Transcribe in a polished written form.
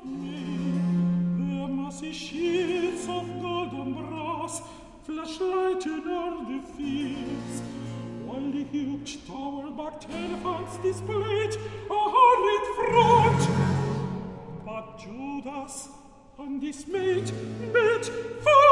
Their massy shields of golden brass flash lighted on the fields, while the huge tower-backed elephants displayed a horrid front. But Judas, undismayed, met